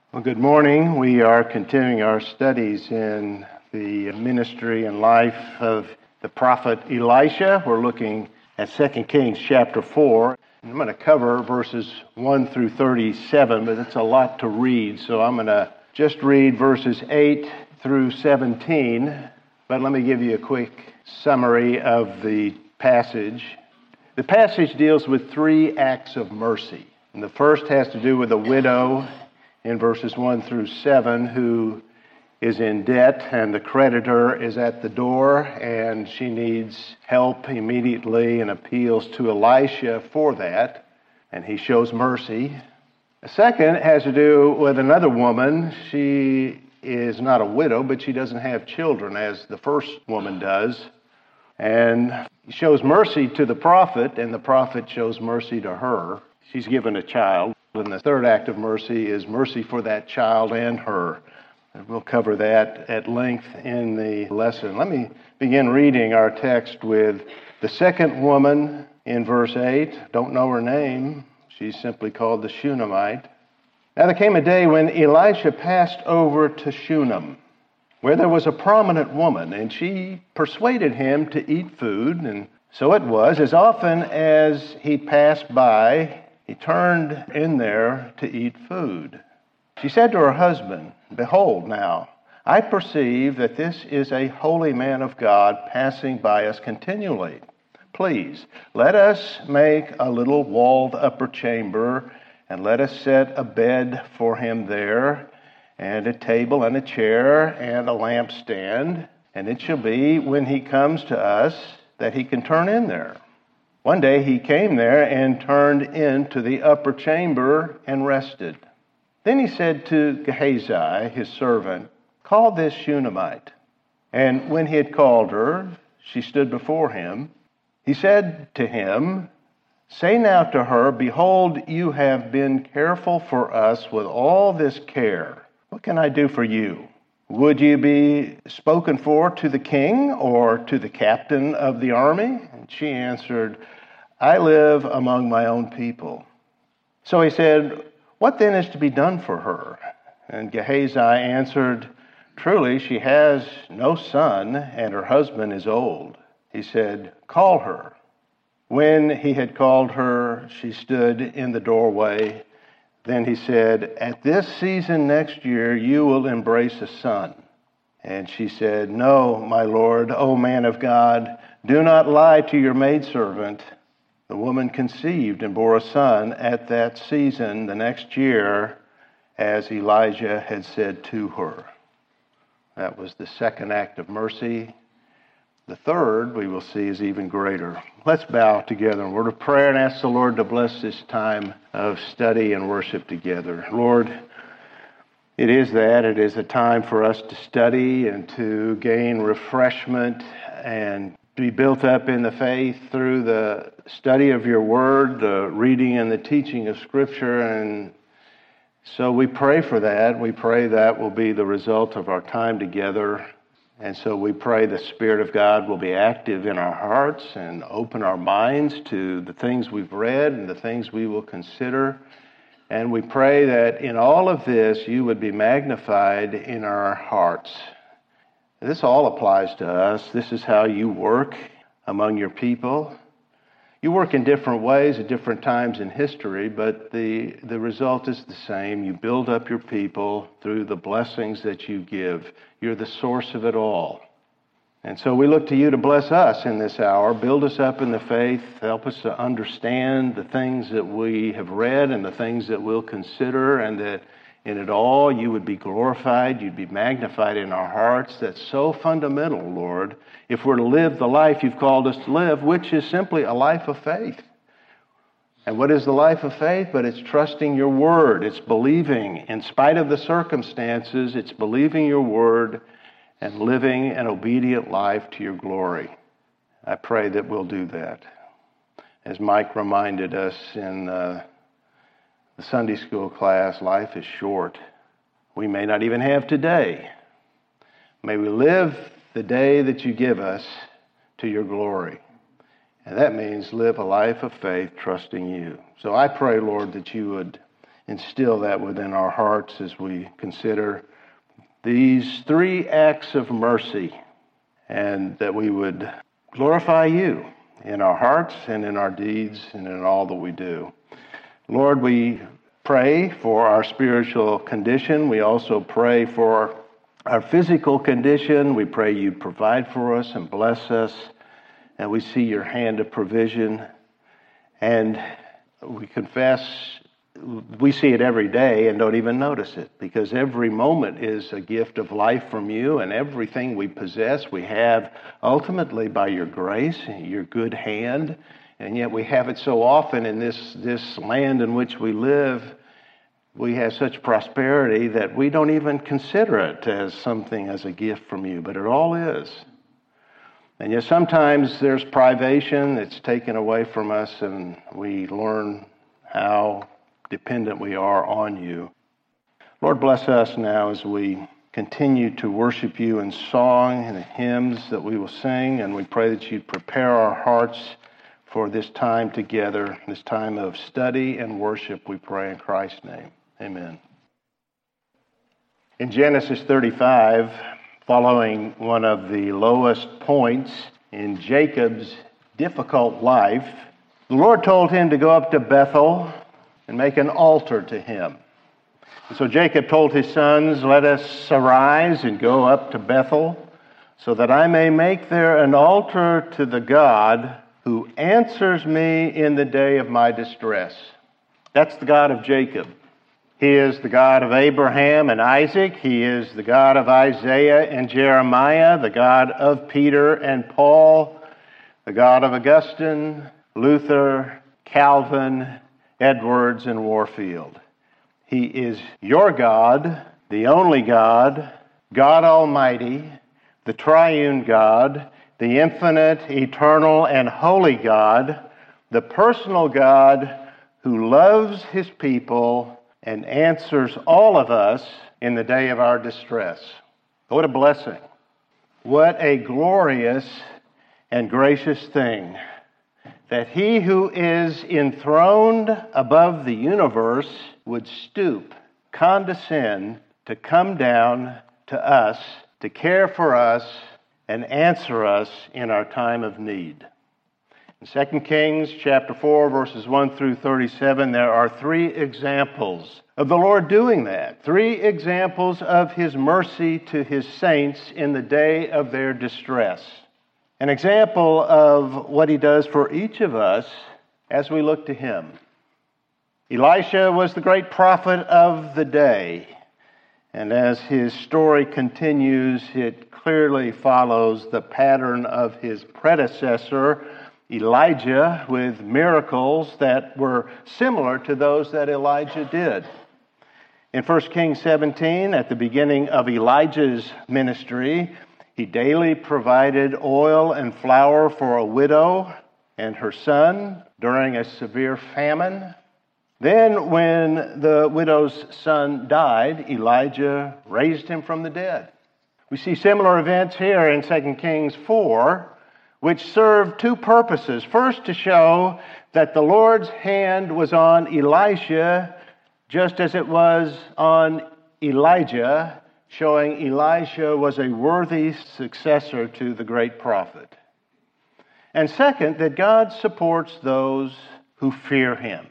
Well, good morning. We are continuing our studies in the ministry and life of the prophet Elisha. We're looking at 2 Kings chapter 4. I'm going to cover verses 1 through 37, but it's a lot to read, so I'm going to just read verses 8 through 17. But let me give you a quick summary of the passage. The passage deals with three acts of mercy. And the first has to do with a widow in verses 1 through 7 who is in debt, and the creditor is at the door, and she needs help immediately and appeals to Elisha for that, and he shows mercy. The second has to do with another woman. She is not a widow, but she doesn't have children as the first woman does, and he shows mercy to the prophet, and the prophet shows mercy to her. She's given a child. And the third act of mercy is mercy for that child and her. And we'll cover that at length in the lesson. Let me begin reading our text with the second woman in verse 8. Don't know her name. She's simply called the Shunammite. Now there came a day when Elisha passed over to Shunem, where there was a prominent woman, and she persuaded him to eat food. And so it was, as often as he passed by, he turned in there to eat food. She said to her husband, "Behold now, I perceive that this is a holy man of God passing by us continually. Please, let us make a little walled upper chamber, and let us set a bed for him there, and a table and a chair and a lampstand. And it shall be, when he comes to us, that he can turn in there." One day he came there and turned into the upper chamber and rested. Then he said to Gehazi, his servant, "Call this Shunammite." And when he had called her, she stood before him. He said to him, "Say now to her, Behold, you have been careful for us with all this care. What can I do for you? Would you be spoken for to the king or to the captain of the army?" And she answered, "I live among my own people." So he said, "What then is to be done for her?" And Gehazi answered, "Truly, she has no son, and her husband is old." He said, "Call her." When he had called her, she stood in the doorway. Then he said, "At this season next year you will embrace a son." And she said, "No, my lord, O man of God, do not lie to your maidservant." The woman conceived and bore a son at that season the next year, as Elijah had said to her. That was the second act of mercy. The third, we will see, is even greater. Let's bow together in a word of prayer and ask the Lord to bless this time of study and worship together. Lord, it is a time for us to study and to gain refreshment and to be built up in the faith through the study of your word, the reading and the teaching of Scripture. And so we pray for that. We pray that will be the result of our time together. And so we pray the Spirit of God will be active in our hearts and open our minds to the things we've read and the things we will consider. And we pray that in all of this, you would be magnified in our hearts. This all applies to us. This is how you work among your people. You work in different ways at different times in history, but the result is the same. You build up your people through the blessings that you give. You're the source of it all. And so we look to you to bless us in this hour. Build us up in the faith. Help us to understand the things that we have read and the things that we'll consider, and that in it all you would be glorified, you'd be magnified in our hearts. That's so fundamental, Lord, if we're to live the life you've called us to live, which is simply a life of faith. And what is the life of faith? But it's trusting your word. It's believing in spite of the circumstances. It's believing your word and living an obedient life to your glory. I pray that we'll do that. As Mike reminded us in the Sunday school class, life is short. We may not even have today. May we live the day that you give us to your glory. And that means live a life of faith, trusting you. So I pray, Lord, that you would instill that within our hearts as we consider these three acts of mercy, and that we would glorify you in our hearts and in our deeds and in all that we do. Lord, we pray for our spiritual condition. We also pray for our physical condition. We pray you provide for us and bless us, and we see your hand of provision. And we confess we see it every day and don't even notice it, because every moment is a gift of life from you, and everything we possess we have ultimately by your grace and your good hand. And yet we have it so often in this land in which we live. We have such prosperity that we don't even consider it as something, as a gift from you, but it all is. And yet sometimes there's privation that's taken away from us, and we learn how dependent we are on you. Lord, bless us now as we continue to worship you in song and hymns that we will sing, and we pray that you'd prepare our hearts for this time together, this time of study and worship, we pray in Christ's name. Amen. In Genesis 35, following one of the lowest points in Jacob's difficult life, the Lord told him to go up to Bethel and make an altar to him. And so Jacob told his sons, "Let us arise and go up to Bethel, so that I may make there an altar to the God who answers me in the day of my distress." That's the God of Jacob. He is the God of Abraham and Isaac. He is the God of Isaiah and Jeremiah, the God of Peter and Paul, the God of Augustine, Luther, Calvin, Edwards, and Warfield. He is your God, the only God, God Almighty, the triune God, the infinite, eternal, and holy God, the personal God who loves his people and answers all of us in the day of our distress. What a blessing. What a glorious and gracious thing that he who is enthroned above the universe would stoop, condescend to come down to us, to care for us, and answer us in our time of need. In 2 Kings chapter 4, verses 1 through 37, there are three examples of the Lord doing that. Three examples of his mercy to his saints in the day of their distress. An example of what he does for each of us as we look to him. Elisha was the great prophet of the day. And as his story continues, it clearly follows the pattern of his predecessor, Elijah, with miracles that were similar to those that Elijah did. In 1 Kings 17, at the beginning of Elijah's ministry, he daily provided oil and flour for a widow and her son during a severe famine. Then, when the widow's son died, Elijah raised him from the dead. We see similar events here in 2 Kings 4, which serve two purposes. First, to show that the Lord's hand was on Elisha just as it was on Elijah, showing Elisha was a worthy successor to the great prophet. And second, that God supports those who fear him.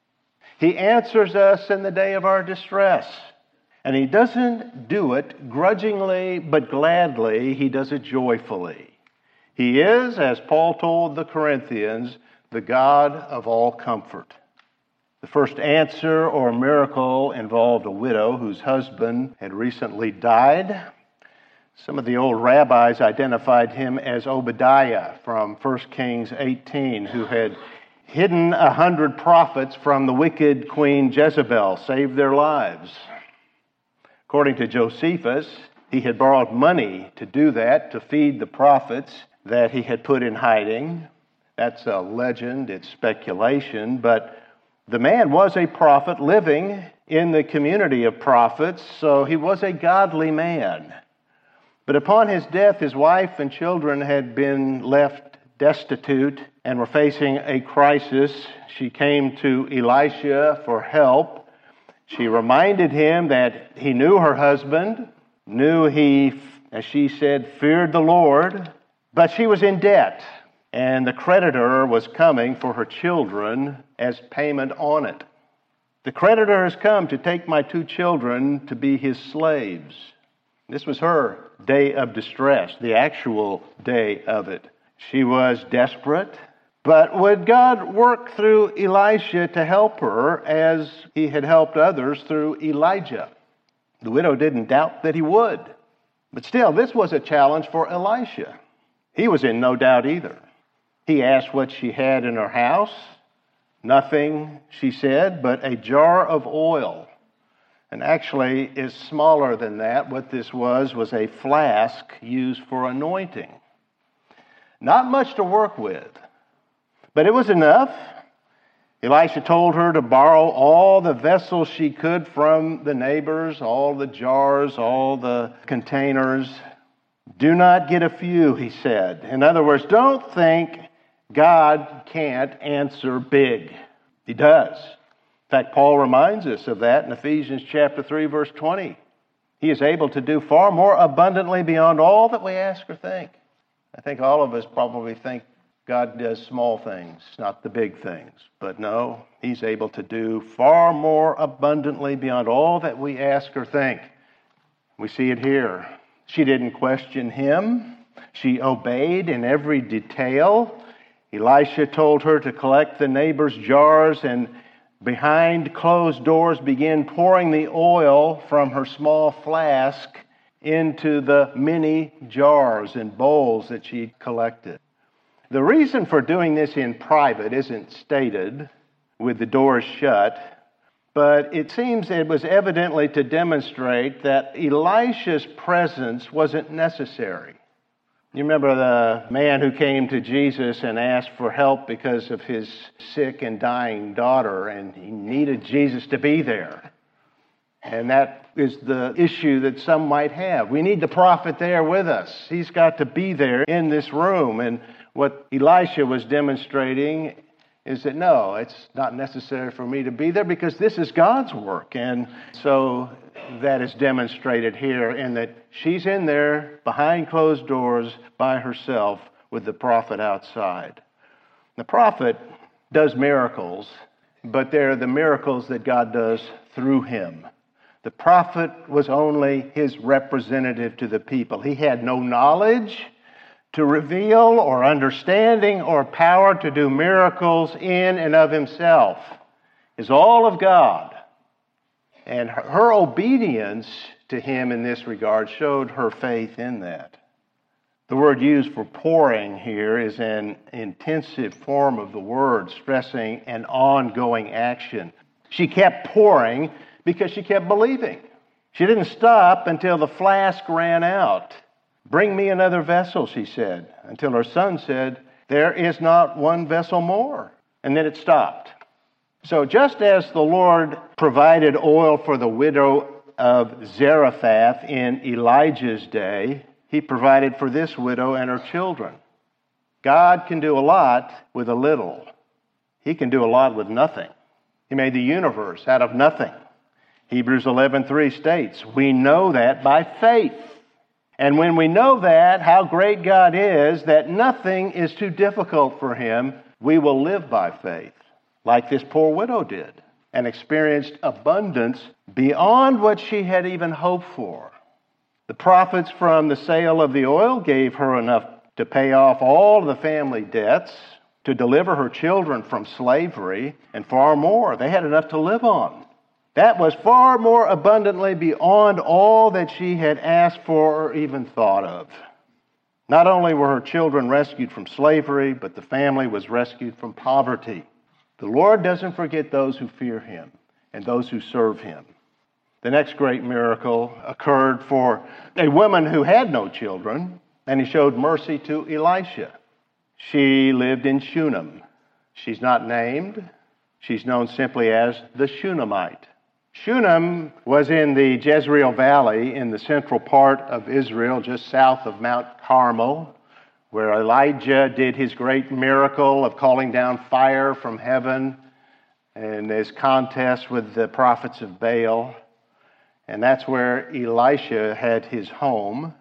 He answers us in the day of our distress. And he doesn't do it grudgingly, but gladly. He does it joyfully. He is, as Paul told the Corinthians, the God of all comfort. The first answer or miracle involved a widow whose husband had recently died. Some of the old rabbis identified him as Obadiah from 1 Kings 18, who had hidden 100 prophets from the wicked Queen Jezebel, saved their lives. According to Josephus, he had borrowed money to do that, to feed the prophets that he had put in hiding. That's a legend, it's speculation, but the man was a prophet living in the community of prophets, so he was a godly man. But upon his death, his wife and children had been left destitute and were facing a crisis. She came to Elisha for help, She reminded him that he knew her husband, knew he, as she said, feared the Lord, but she was in debt, and the creditor was coming for her children as payment on it. The creditor has come to take my 2 children to be his slaves. This was her day of distress, the actual day of it. She was desperate, but would God work through Elisha to help her as he had helped others through Elijah? The widow didn't doubt that he would. But still, this was a challenge for Elisha. He was in no doubt either. He asked what she had in her house. Nothing, she said, but a jar of oil. And actually, is smaller than that. What this was a flask used for anointing. Not much to work with, but it was enough. Elisha told her to borrow all the vessels she could from the neighbors, all the jars, all the containers. Do not get a few, he said. In other words, don't think God can't answer big. He does. In fact, Paul reminds us of that in Ephesians chapter 3, verse 20. He is able to do far more abundantly beyond all that we ask or think. I think all of us probably think God does small things, not the big things. But no, he's able to do far more abundantly beyond all that we ask or think. We see it here. She didn't question him. She obeyed in every detail. Elisha told her to collect the neighbors' jars and behind closed doors began pouring the oil from her small flask into the many jars and bowls that she collected. The reason for doing this in private isn't stated with the doors shut, but it seems it was evidently to demonstrate that Elisha's presence wasn't necessary. You remember the man who came to Jesus and asked for help because of his sick and dying daughter, and he needed Jesus to be there. And that is the issue that some might have. We need the prophet there with us. He's got to be there in this room. And what Elisha was demonstrating is that, no, it's not necessary for me to be there because this is God's work. And so that is demonstrated here in that she's in there behind closed doors by herself with the prophet outside. The prophet does miracles, but they're the miracles that God does through him. The prophet was only his representative to the people. He had no knowledge to reveal or understanding or power to do miracles in and of himself. It's all of God. And her obedience to him in this regard showed her faith in that. The word used for pouring here is an intensive form of the word, stressing an ongoing action. She kept pouring because she kept believing. She didn't stop until the flask ran out. Bring me another vessel, she said, until her son said, there is not one vessel more. And then it stopped. So just as the Lord provided oil for the widow of Zarephath in Elijah's day, he provided for this widow and her children. God can do a lot with a little. He can do a lot with nothing. He made the universe out of nothing. Hebrews 11:3 states, we know that by faith. And when we know that, how great God is, that nothing is too difficult for him, we will live by faith, like this poor widow did, and experienced abundance beyond what she had even hoped for. The profits from the sale of the oil gave her enough to pay off all the family debts, to deliver her children from slavery, and far more. They had enough to live on. That was far more abundantly beyond all that she had asked for or even thought of. Not only were her children rescued from slavery, but the family was rescued from poverty. The Lord doesn't forget those who fear him and those who serve him. The next great miracle occurred for a woman who had no children, and he showed mercy to Elisha. She lived in Shunem. She's not named. She's known simply as the Shunammite. Shunem was in the Jezreel Valley in the central part of Israel, just south of Mount Carmel, where Elijah did his great miracle of calling down fire from heaven and there's contest with the prophets of Baal. And that's where Elisha had his home.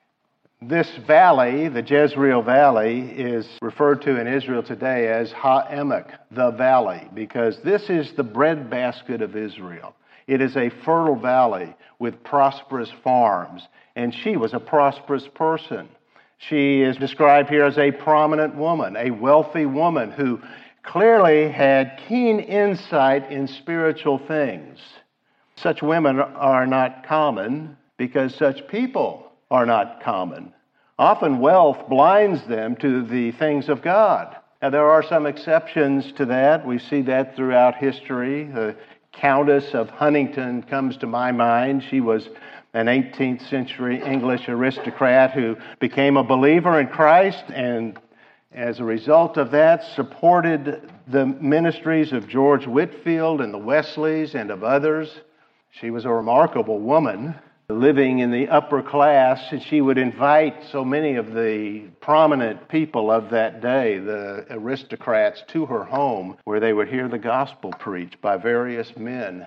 This valley, the Jezreel Valley, is referred to in Israel today as Ha-Emek, the valley, because this is the breadbasket of Israel. It is a fertile valley with prosperous farms, and she was a prosperous person. She is described here as a prominent woman, a wealthy woman who clearly had keen insight in spiritual things. Such women are not common because such people are not common. Often wealth blinds them to the things of God. Now, there are some exceptions to that. We see that throughout history. The Countess of Huntingdon comes to my mind. She was an 18th century English aristocrat who became a believer in Christ, and as a result of that supported the ministries of George Whitefield and the Wesleys and of others. She was a remarkable woman living in the upper class, and she would invite so many of the prominent people of that day, the aristocrats, to her home where they would hear the gospel preached by various men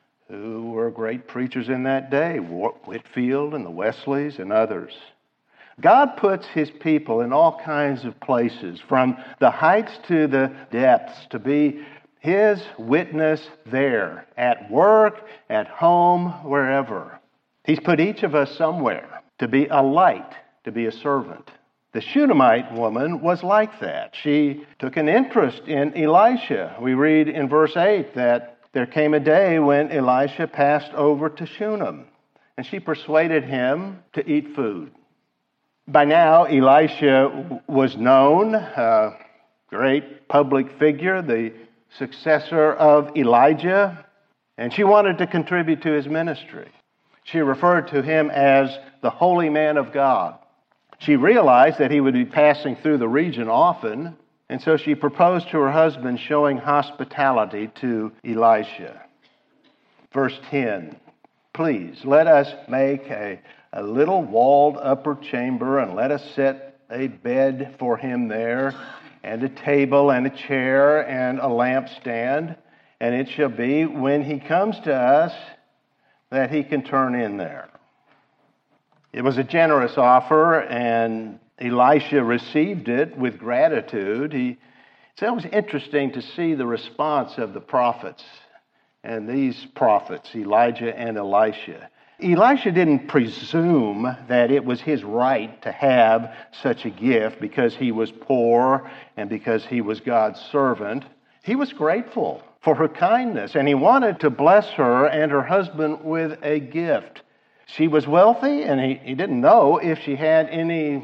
who were great preachers in that day, Whitefield and the Wesleys and others. God puts His people in all kinds of places, from the heights to the depths, to be His witness there, at work, at home, wherever. He's put each of us somewhere to be a light, to be a servant. The Shunammite woman was like that. She took an interest in Elisha. We read in verse 8 that there came a day when Elisha passed over to Shunem, and she persuaded him to eat food. By now, Elisha was known, a great public figure, the successor of Elijah, and she wanted to contribute to his ministry. She referred to him as the holy man of God. She realized that he would be passing through the region often, and so she proposed to her husband showing hospitality to Elisha. Verse 10, please let us make a little walled upper chamber, and let us set a bed for him there, and a table and a chair and a lampstand. And it shall be when he comes to us that he can turn in there. It was a generous offer, and Elisha received it with gratitude. It's always interesting to see the response of the prophets, and these prophets, Elijah and Elisha. Elisha didn't presume that it was his right to have such a gift because he was poor and because he was God's servant. He was grateful for her kindness, and he wanted to bless her and her husband with a gift. She was wealthy, and he didn't know if she had any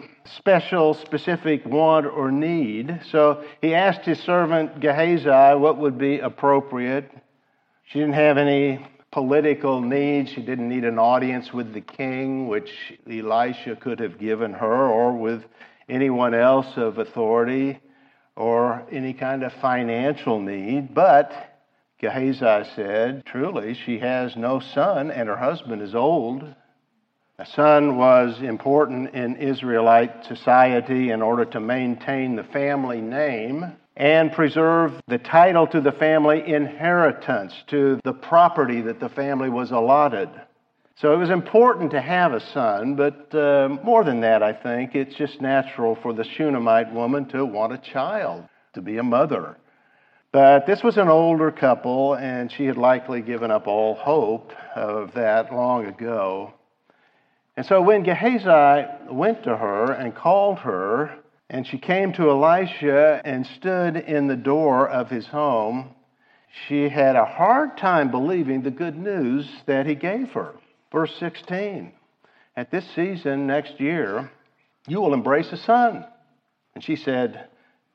specific want or need. So he asked his servant Gehazi what would be appropriate. She didn't have any political needs. She didn't need an audience with the king, which Elisha could have given her, or with anyone else of authority, or any kind of financial need. But Gehazi said, truly, she has no son, and her husband is old. A son was important in Israelite society in order to maintain the family name and preserve the title to the family inheritance, to the property that the family was allotted. So it was important to have a son, but more than that, I think, it's just natural for the Shunammite woman to want a child, to be a mother. But this was an older couple, and she had likely given up all hope of that long ago. And so when Gehazi went to her and called her, and she came to Elisha and stood in the door of his home, she had a hard time believing the good news that he gave her. Verse 16, at this season next year, you will embrace a son. And she said,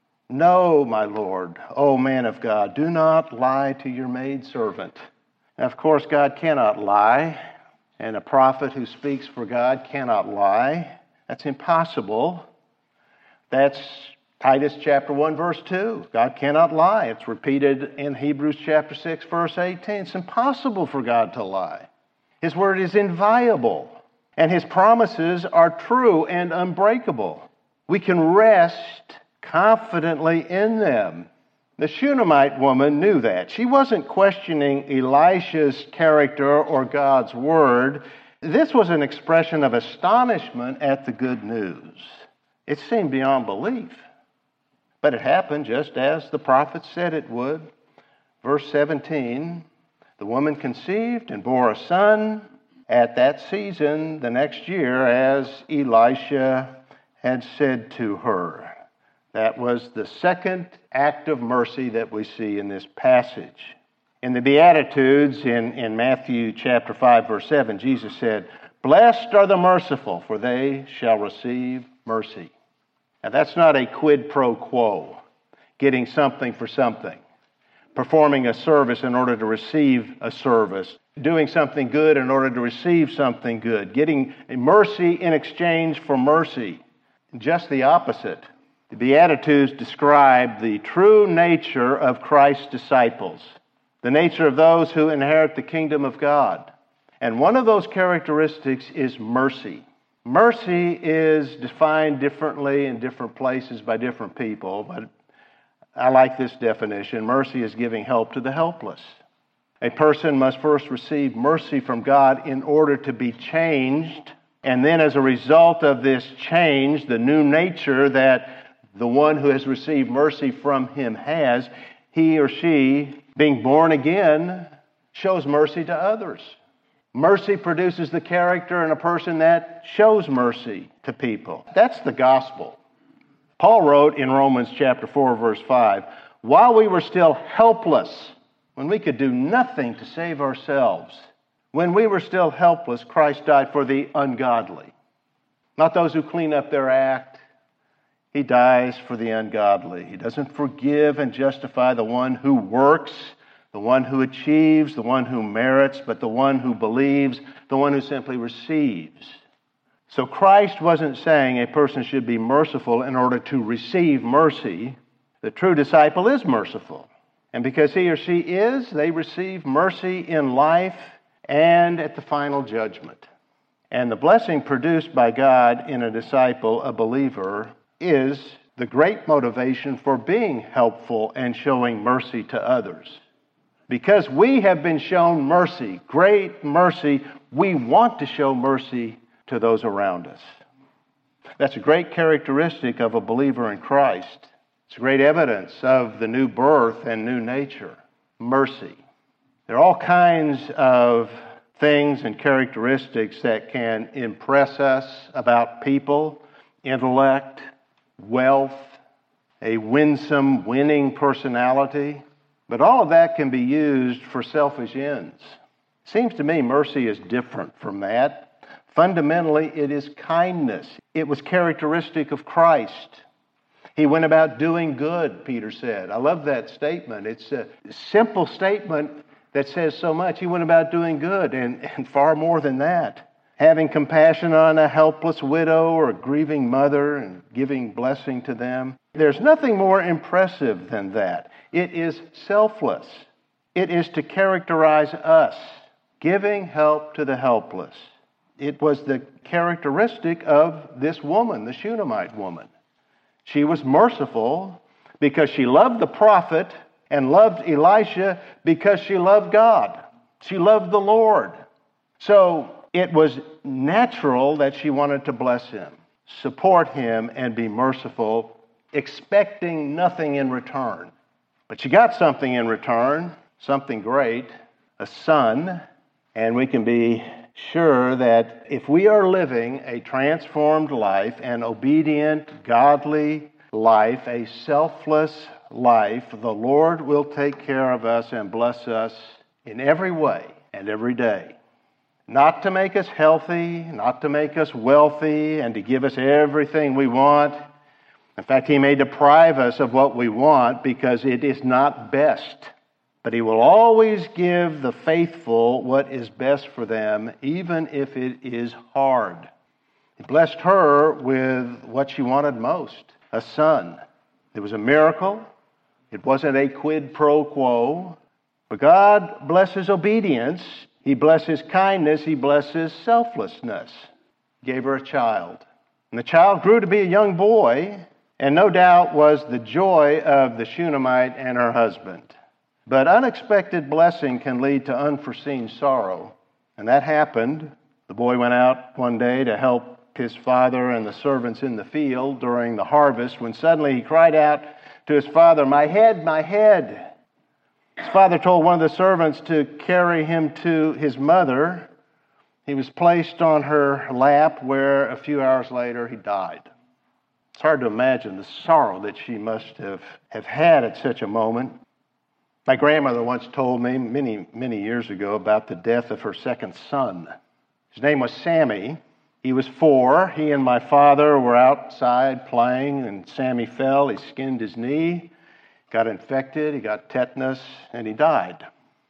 no, my Lord, O man of God, do not lie to your maidservant. Now, of course, God cannot lie, and a prophet who speaks for God cannot lie. That's impossible. That's Titus chapter 1, verse 2. God cannot lie. It's repeated in Hebrews chapter 6, verse 18. It's impossible for God to lie. His word is inviolable, and His promises are true and unbreakable. We can rest confidently in them. The Shunammite woman knew that. She wasn't questioning Elisha's character or God's word. This was an expression of astonishment at the good news. It seemed beyond belief. But it happened just as the prophet said it would. Verse 17, the woman conceived and bore a son at that season the next year, as Elisha had said to her. That was the second act of mercy that we see in this passage. In the Beatitudes in Matthew chapter 5, verse 7, Jesus said, "Blessed are the merciful, for they shall receive mercy." Now that's not a quid pro quo, getting something for something, performing a service in order to receive a service, doing something good in order to receive something good, getting mercy in exchange for mercy. Just the opposite. The Beatitudes describe the true nature of Christ's disciples, the nature of those who inherit the kingdom of God. And one of those characteristics is mercy. Mercy is defined differently in different places by different people, but I like this definition. Mercy is giving help to the helpless. A person must first receive mercy from God in order to be changed, and then as a result of this change, the new nature that the one who has received mercy from him has, he or she, being born again, shows mercy to others. Mercy produces the character in a person that shows mercy to people. That's the gospel. Paul wrote in Romans chapter 4, verse 5, "While we were still helpless, when we could do nothing to save ourselves, when we were still helpless, Christ died for the ungodly." Not those who clean up their act. He dies for the ungodly. He doesn't forgive and justify the one who works, the one who achieves, the one who merits, but the one who believes, the one who simply receives. So Christ wasn't saying a person should be merciful in order to receive mercy. The true disciple is merciful. And because he or she is, they receive mercy in life and at the final judgment. And the blessing produced by God in a disciple, a believer, is the great motivation for being helpful and showing mercy to others. Because we have been shown mercy, great mercy, we want to show mercy to those around us. That's a great characteristic of a believer in Christ. It's great evidence of the new birth and new nature, mercy. There are all kinds of things and characteristics that can impress us about people: intellect, wealth, a winsome, winning personality. But all of that can be used for selfish ends. It seems to me mercy is different from that. Fundamentally, it is kindness. It was characteristic of Christ. He went about doing good, Peter said. I love that statement. It's a simple statement that says so much. He went about doing good and far more than that. Having compassion on a helpless widow or a grieving mother and giving blessing to them. There's nothing more impressive than that. It is selfless. It is to characterize us, giving help to the helpless. It was the characteristic of this woman, the Shunammite woman. She was merciful because she loved the prophet and loved Elisha because she loved God. She loved the Lord. So it was natural that she wanted to bless him, support him, and be merciful, expecting nothing in return. But she got something in return, something great, a son, and we can be sure that if we are living a transformed life, an obedient, godly life, a selfless life, the Lord will take care of us and bless us in every way and every day. Not to make us healthy, not to make us wealthy, and to give us everything we want. In fact, He may deprive us of what we want because it is not best. But He will always give the faithful what is best for them, even if it is hard. He blessed her with what she wanted most, a son. It was a miracle. It wasn't a quid pro quo. But God blesses obedience. He blesses kindness. He blesses selflessness. He gave her a child. And the child grew to be a young boy. and no doubt was the joy of the Shunammite and her husband. But unexpected blessing can lead to unforeseen sorrow. And that happened. The boy went out one day to help his father and the servants in the field during the harvest, when suddenly he cried out to his father, "My head, my head." His father told one of the servants to carry him to his mother. He was placed on her lap, where a few hours later he died. It's hard to imagine the sorrow that she must have had at such a moment. My grandmother once told me many, many years ago about the death of her second son. His name was Sammy. He was 4. He and my father were outside playing, and Sammy fell. He skinned his knee, got infected, he got tetanus, and he died.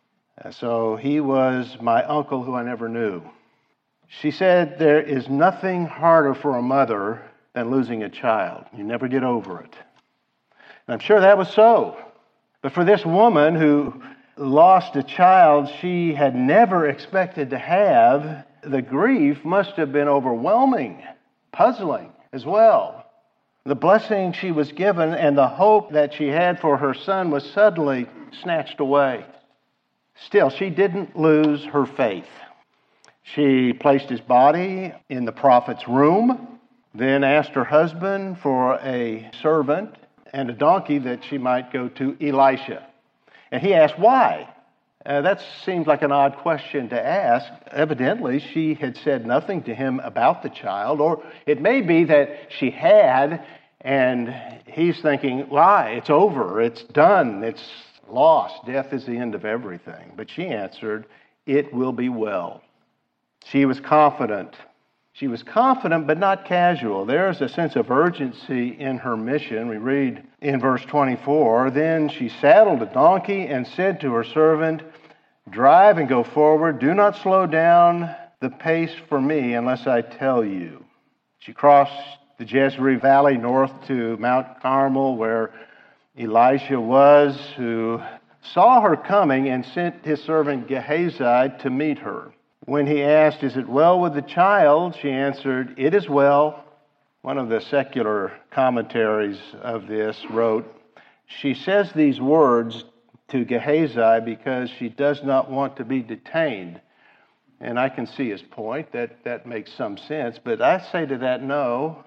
So he was my uncle who I never knew. She said there is nothing harder for a mother than losing a child. You never get over it. And I'm sure that was so. But for this woman who lost a child she had never expected to have, the grief must have been overwhelming, puzzling as well. The blessing she was given and the hope that she had for her son was suddenly snatched away. Still, she didn't lose her faith. She placed his body in the prophet's room, then asked her husband for a servant and a donkey that she might go to Elisha. And he asked why. That seems like an odd question to ask. Evidently, she had said nothing to him about the child, or it may be that she had, and he's thinking, why? It's over. It's done. It's lost. Death is the end of everything. But she answered, "It will be well." She was confident. She was confident, but not casual. There is a sense of urgency in her mission. We read in verse 24, "Then she saddled a donkey and said to her servant, 'Drive and go forward. Do not slow down the pace for me unless I tell you.' She crossed the Jezreel Valley north to Mount Carmel, where Elisha was, who saw her coming and sent his servant Gehazi to meet her. When he asked, 'Is it well with the child?' she answered, 'It is well.'" One of the secular commentaries of this wrote, "She says these words to Gehazi because she does not want to be detained." And I can see his point. That makes some sense. But I say to that, no.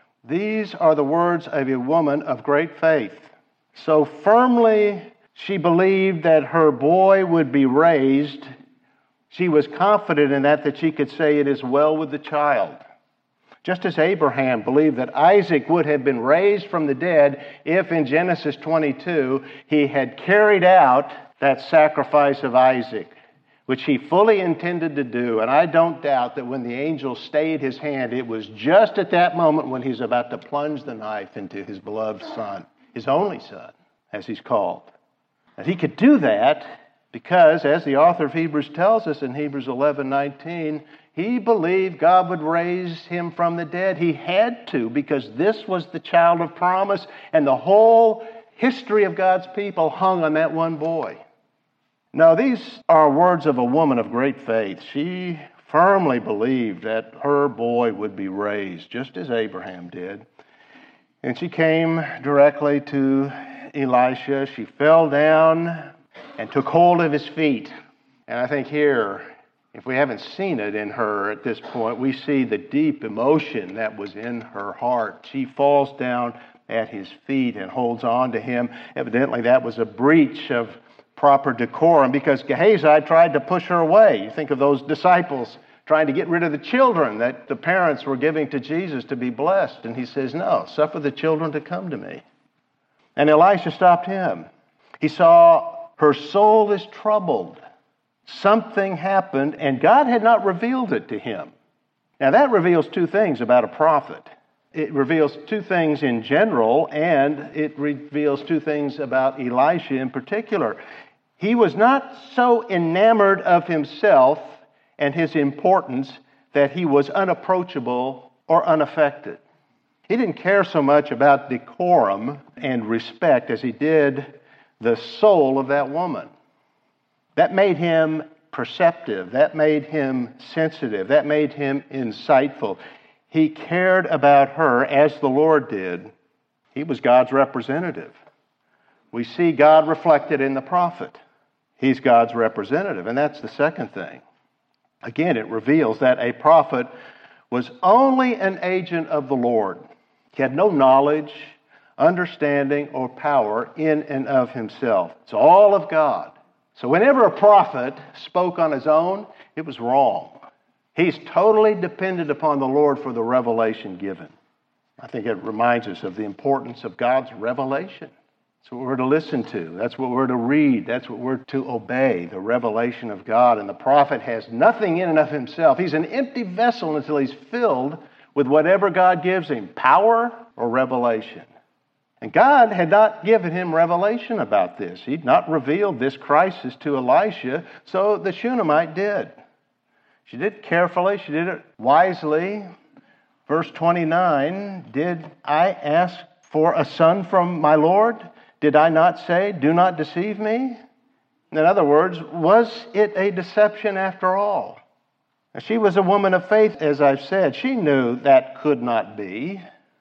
These are the words of a woman of great faith. So firmly she believed that her boy would be raised. She was confident in that she could say, "It is well with the child." Just as Abraham believed that Isaac would have been raised from the dead if in Genesis 22 he had carried out that sacrifice of Isaac, which he fully intended to do. And I don't doubt that when the angel stayed his hand, it was just at that moment when he's about to plunge the knife into his beloved son, his only son, as he's called. And he could do that because, as the author of Hebrews tells us in Hebrews 11:19, he believed God would raise him from the dead. He had to, because this was the child of promise, and the whole history of God's people hung on that one boy. Now, these are words of a woman of great faith. She firmly believed that her boy would be raised, just as Abraham did. And she came directly to Elisha. She fell down and took hold of his feet. And I think here, if we haven't seen it in her at this point, we see the deep emotion that was in her heart. She falls down at his feet and holds on to him. Evidently, that was a breach of proper decorum, because Gehazi tried to push her away. You think of those disciples trying to get rid of the children that the parents were giving to Jesus to be blessed. And he says, "No, suffer the children to come to me." And Elisha stopped him. He saw her soul is troubled. Something happened, and God had not revealed it to him. Now that reveals two things about a prophet. It reveals two things in general, and it reveals two things about Elisha in particular. He was not so enamored of himself and his importance that he was unapproachable or unaffected. He didn't care so much about decorum and respect as he did the soul of that woman. That made him perceptive. That made him sensitive. That made him insightful. He cared about her as the Lord did. He was God's representative. We see God reflected in the prophet. He's God's representative, and that's the second thing. Again, it reveals that a prophet was only an agent of the Lord. He had no knowledge, understanding, or power in and of himself. It's all of God. So whenever a prophet spoke on his own, it was wrong. He's totally dependent upon the Lord for the revelation given. I think it reminds us of the importance of God's revelation. That's what we're to listen to. That's what we're to read. That's what we're to obey, the revelation of God. And the prophet has nothing in and of himself. He's an empty vessel until he's filled with whatever God gives him, power or revelation. And God had not given him revelation about this. He'd not revealed this crisis to Elisha, so the Shunammite did. She did it carefully. She did it wisely. Verse 29, did I ask for a son from my Lord? Did I not say, do not deceive me? In other words, was it a deception after all? Now, she was a woman of faith, as I've said. She knew that could not be.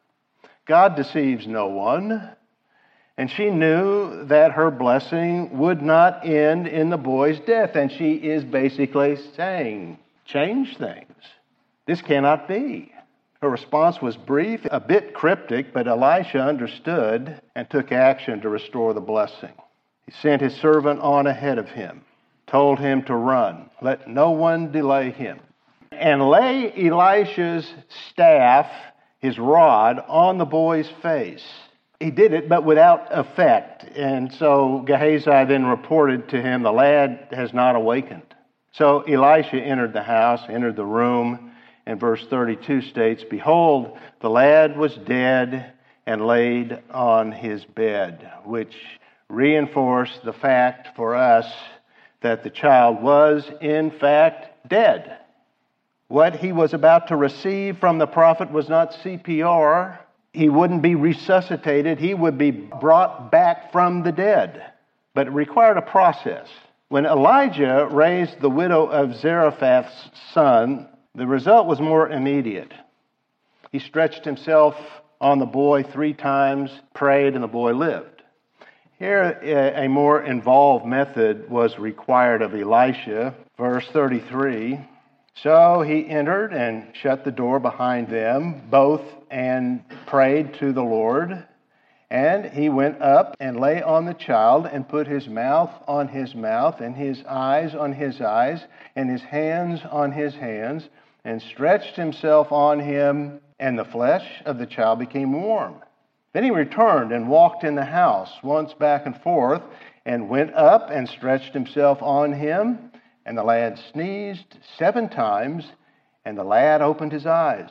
God deceives no one. And she knew that her blessing would not end in the boy's death. And she is basically saying, change things. This cannot be. Her response was brief, a bit cryptic, but Elisha understood and took action to restore the blessing. He sent his servant on ahead of him, told him to run, let no one delay him, and lay Elisha's staff, his rod, on the boy's face. He did it, but without effect. And so Gehazi then reported to him, the lad has not awakened. So Elisha entered the house, entered the room, and verse 32 states, behold, the lad was dead and laid on his bed, which reinforced the fact for us that the child was, in fact, dead. What he was about to receive from the prophet was not CPR. He wouldn't be resuscitated. He would be brought back from the dead. But it required a process. When Elijah raised the widow of Zarephath's son, the result was more immediate. He stretched himself on the boy 3 times, prayed, and the boy lived. Here, a more involved method was required of Elisha. Verse 33, so he entered and shut the door behind them both and prayed to the Lord. And he went up and lay on the child and put his mouth on his mouth and his eyes on his eyes and his hands on his hands, and stretched himself on him, and the flesh of the child became warm. Then he returned and walked in the house once back and forth, and went up and stretched himself on him, and the lad sneezed 7 times, and the lad opened his eyes.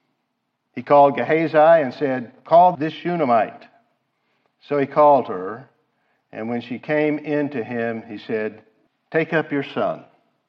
He called Gehazi and said, call this Shunammite. So he called her, and when she came in to him, he said, take up your son.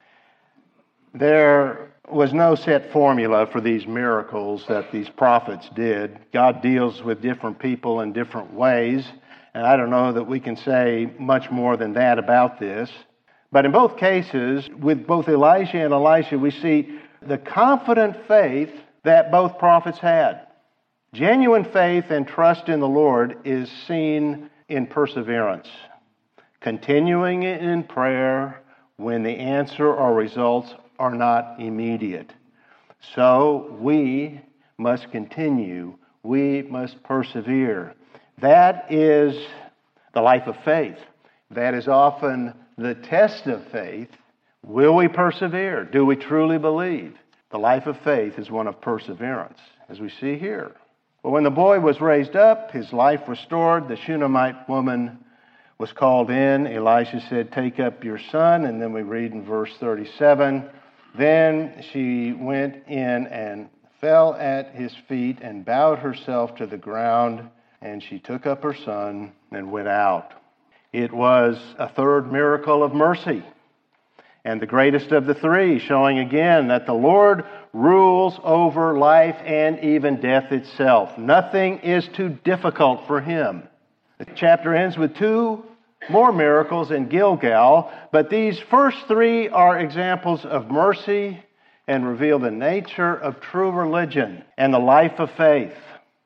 There was no set formula for these miracles that these prophets did. God deals with different people in different ways, and I don't know that we can say much more than that about this. But in both cases, with both Elijah and Elisha, we see the confident faith that both prophets had. Genuine faith and trust in the Lord is seen in perseverance, continuing in prayer when the answer or results are not immediate. So we must continue. We must persevere. That is the life of faith. That is often the test of faith. Will we persevere? Do we truly believe? The life of faith is one of perseverance, as we see here. But when the boy was raised up, his life restored, the Shunammite woman was called in. Elisha said, take up your son. And then we read in verse 37, then she went in and fell at his feet and bowed herself to the ground, and she took up her son and went out. It was a third miracle of mercy, and the greatest of the 3, showing again that the Lord rules over life and even death itself. Nothing is too difficult for him. The chapter ends with 2 more miracles in Gilgal, but these first 3 are examples of mercy and reveal the nature of true religion and the life of faith.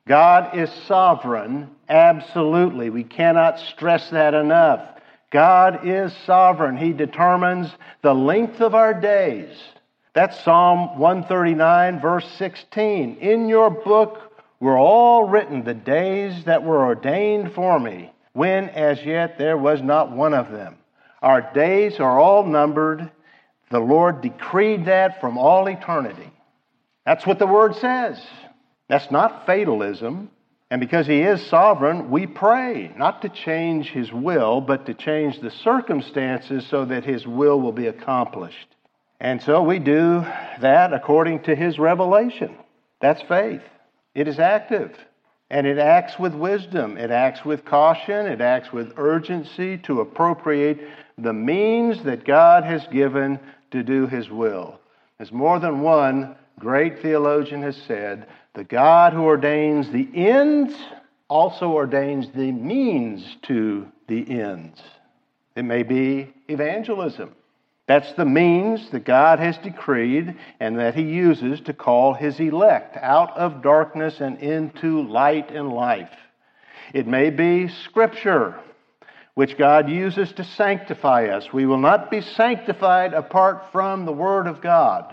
God is sovereign, absolutely. We cannot stress that enough. God is sovereign. He determines the length of our days. That's Psalm 139, verse 16. In your book were all written the days that were ordained for me, when as yet there was not one of them. Our days are all numbered. The Lord decreed that from all eternity. That's what the Word says. That's not fatalism. And because He is sovereign, we pray not to change His will, but to change the circumstances so that His will be accomplished. And so we do that according to His revelation. That's faith. It is active. And it acts with wisdom. It acts with caution. It acts with urgency to appropriate the means that God has given to do His will. As more than one great theologian has said, the God who ordains the ends also ordains the means to the ends. It may be evangelism. That's the means that God has decreed and that He uses to call His elect out of darkness and into light and life. It may be Scripture, which God uses to sanctify us. We will not be sanctified apart from the Word of God.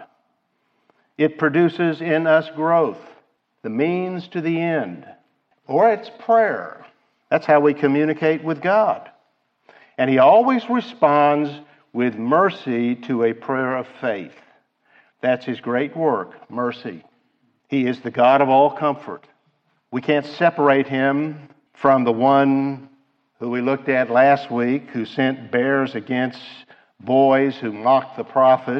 It produces in us growth, the means to the end. Or it's prayer. That's how we communicate with God. And He always responds with mercy to a prayer of faith. That's His great work, mercy. He is the God of all comfort. We can't separate Him from the one who we looked at last week, who sent bears against boys who mocked the prophet.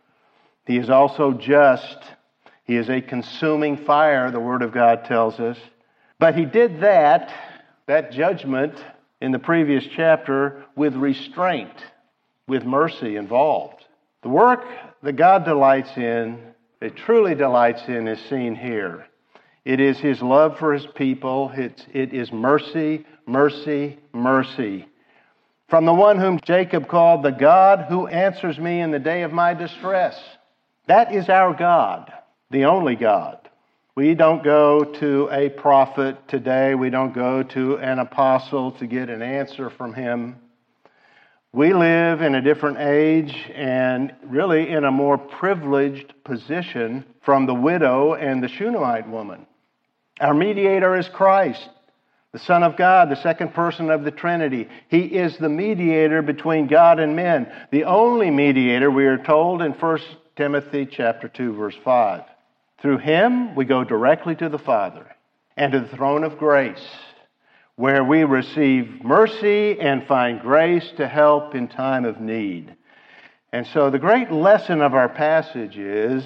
He is also just. He is a consuming fire, the Word of God tells us. But He did that judgment in the previous chapter with restraint, with mercy involved. The work that God delights in, that truly delights in, is seen here. It is His love for His people. It is mercy, mercy, mercy. From the one whom Jacob called the God who answers me in the day of my distress. That is our God, the only God. We don't go to a prophet today. We don't go to an apostle to get an answer from him. We live in a different age and really in a more privileged position from the widow and the Shunammite woman. Our mediator is Christ, the Son of God, the second person of the Trinity. He is the mediator between God and men, the only mediator, we are told in 1 Timothy chapter 2, verse 5. Through Him we go directly to the Father and to the throne of grace, where we receive mercy and find grace to help in time of need. And so the great lesson of our passage is,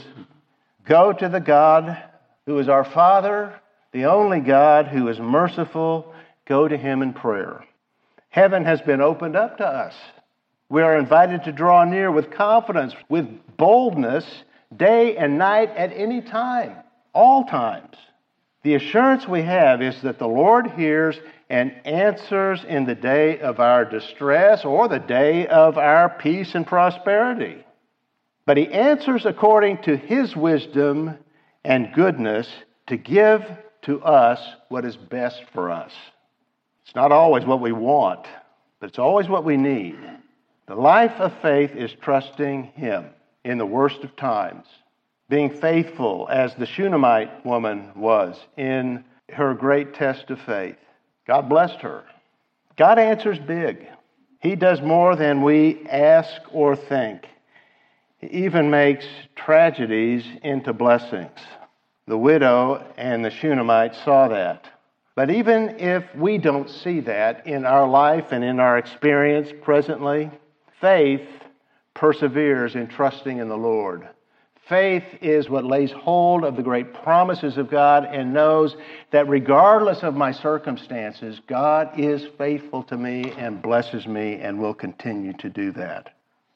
go to the God who is our Father, the only God who is merciful. Go to Him in prayer. Heaven has been opened up to us. We are invited to draw near with confidence, with boldness, day and night, at any time, all times. The assurance we have is that the Lord hears and answers in the day of our distress or the day of our peace and prosperity. But He answers according to His wisdom and goodness to give to us what is best for us. It's not always what we want, but it's always what we need. The life of faith is trusting Him in the worst of times, being faithful as the Shunammite woman was in her great test of faith. God blessed her. God answers big. He does more than we ask or think. He even makes tragedies into blessings. The widow and the Shunammite saw that. But even if we don't see that in our life and in our experience presently, faith perseveres in trusting in the Lord. Faith is what lays hold of the great promises of God and knows that regardless of my circumstances, God is faithful to me and blesses me and will continue to do that.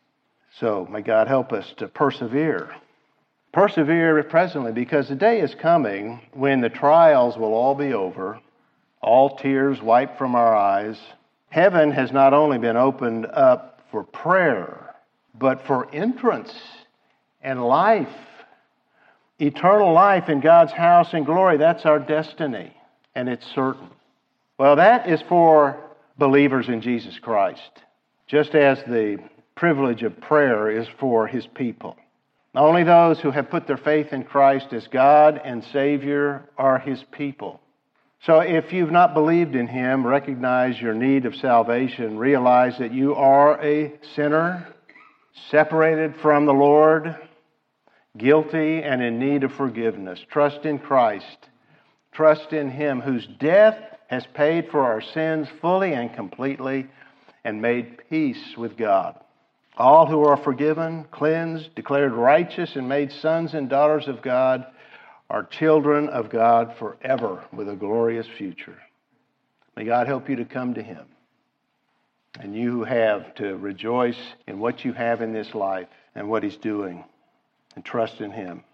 So may God help us to persevere. Persevere presently, because the day is coming when the trials will all be over, all tears wiped from our eyes. Heaven has not only been opened up for prayer, but for entrance and life. Eternal life in God's house in glory, that's our destiny. and it's certain. Well, that is for believers in Jesus Christ, just as the privilege of prayer is for His people. Only those who have put their faith in Christ as God and Savior are His people. So if you've not believed in Him, recognize your need of salvation. Realize that you are a sinner, separated from the Lord, guilty and in need of forgiveness. Trust in Christ. Trust in Him whose death has paid for our sins fully and completely and made peace with God. All who are forgiven, cleansed, declared righteous, and made sons and daughters of God are children of God forever with a glorious future. May God help you to come to Him. And you who have to rejoice in what you have in this life and what He's doing and trust in Him.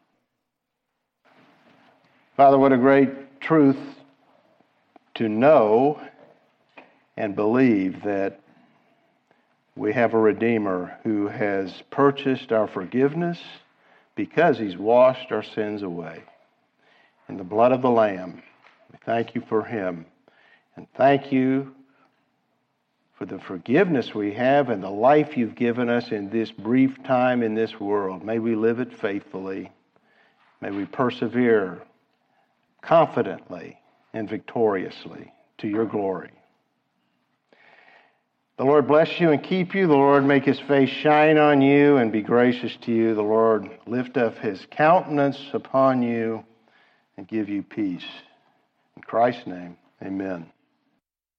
Father, what a great truth to know and believe that we have a Redeemer who has purchased our forgiveness because He's washed our sins away in the blood of the Lamb. We thank You for Him, and thank You for the forgiveness we have and the life You've given us in this brief time in this world. May we live it faithfully. May we persevere confidently and victoriously to Your glory. The Lord bless you and keep you. The Lord make His face shine on you and be gracious to you. The Lord lift up His countenance upon you and give you peace. In Christ's name, amen.